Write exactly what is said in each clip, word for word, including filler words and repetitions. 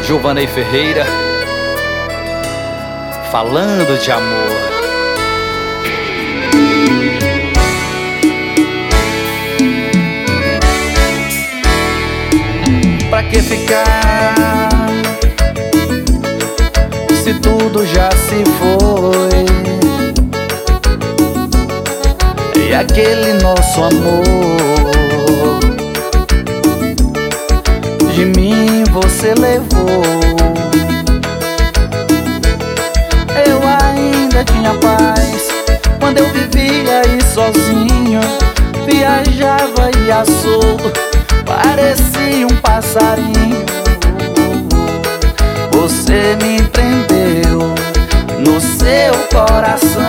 Giovanei Ferreira, falando de amor. Pra que ficar se tudo já se foi? E aquele nosso amor, de mim você levou. Eu ainda tinha paz quando eu vivia aí sozinho. Viajava e ia solto, parecia um passarinho. Você me prendeu no seu coração.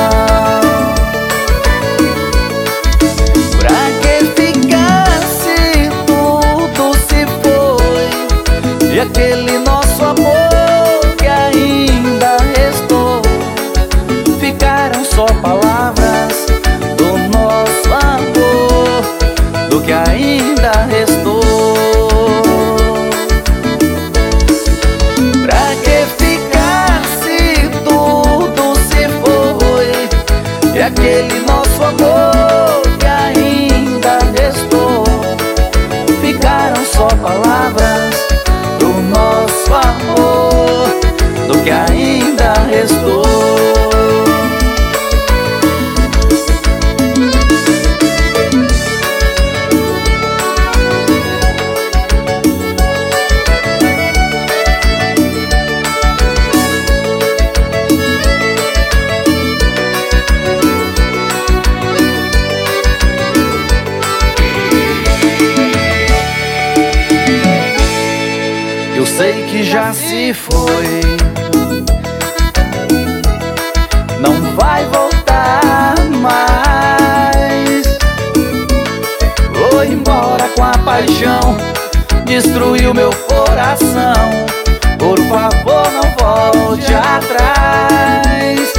Pra que ficar se tudo se foi? E aquele nosso amor que ainda restou, ficaram só palavras do nosso amor, do que ainda restou. Pra que ficar se tudo se foi? E aquele nosso amor que ainda restou, ficaram só palavras do nosso amor, do que ainda restou. Eu sei que já se foi, não vai voltar mais. Vou embora com a paixão, destruiu meu coração. Por favor, não volte atrás.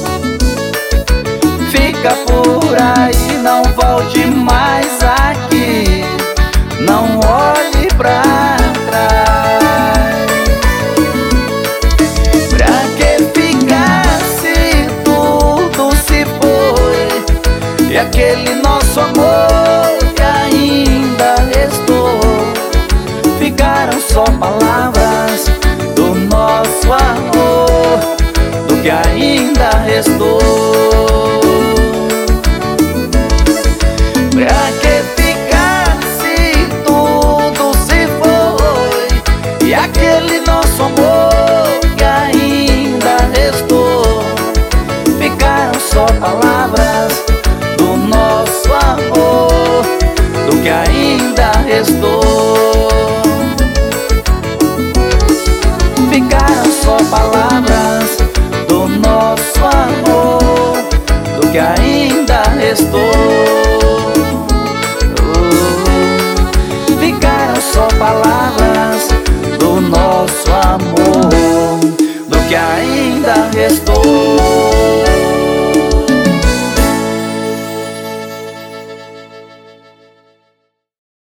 Fica por aí, não volte mais aqui. Não olhe pra trás. E aquele nosso amor que ainda restou, ficaram só palavras do nosso amor, do que ainda restou. Pra que ficar se tudo se foi? E aquele nosso amor que ainda restou, ficaram só palavras do nosso amor, do que ainda restou. Ficaram só palavras